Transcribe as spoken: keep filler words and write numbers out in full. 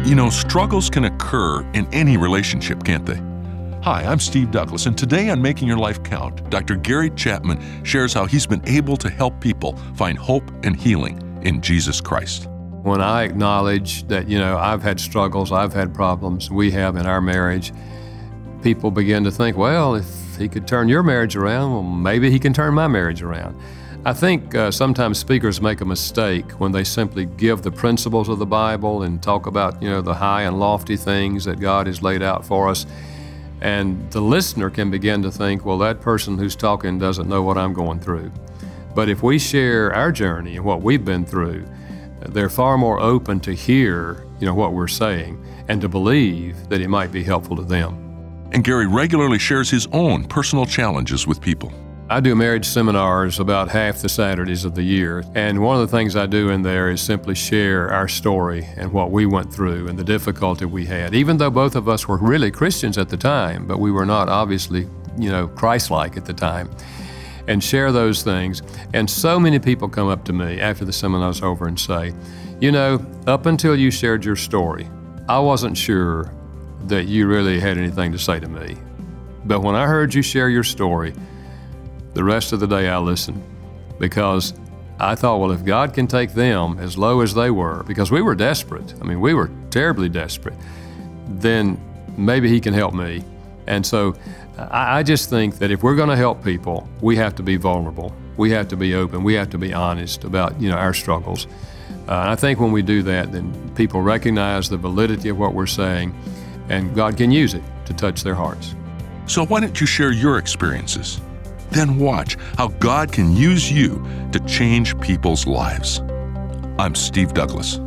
You know, struggles can occur in any relationship, can't they? Hi, I'm Steve Douglas, and today on Making Your Life Count, Doctor Gary Chapman shares how he's been able to help people find hope and healing in Jesus Christ. When I acknowledge that, you know, I've had struggles, I've had problems, we have in our marriage, people begin to think, well, if he could turn your marriage around, well, maybe he can turn my marriage around. I think uh, sometimes speakers make a mistake when they simply give the principles of the Bible and talk about, you know, the high and lofty things that God has laid out for us. And the listener can begin to think, well, that person who's talking doesn't know what I'm going through. But if we share our journey and what we've been through, they're far more open to hear, you know, what we're saying and to believe that it might be helpful to them. And Gary regularly shares his own personal challenges with people. I do marriage seminars about half the Saturdays of the year, and one of the things I do in there is simply share our story and what we went through and the difficulty we had, even though both of us were really Christians at the time, but we were not obviously, you know, Christ-like at the time, and share those things. And so many people come up to me after the seminar's over and say, you know, up until you shared your story, I wasn't sure that you really had anything to say to me. But when I heard you share your story, the rest of the day I listened, because I thought, well, if God can take them as low as they were, because we were desperate, I mean, we were terribly desperate, then maybe he can help me. And so I, I just think that if we're going to help people, we have to be vulnerable. We have to be open. We have to be honest about, you know, our struggles. Uh, and I think when we do that, then people recognize the validity of what we're saying, and God can use it to touch their hearts. So why don't you share your experiences? Then watch how God can use you to change people's lives. I'm Steve Douglas.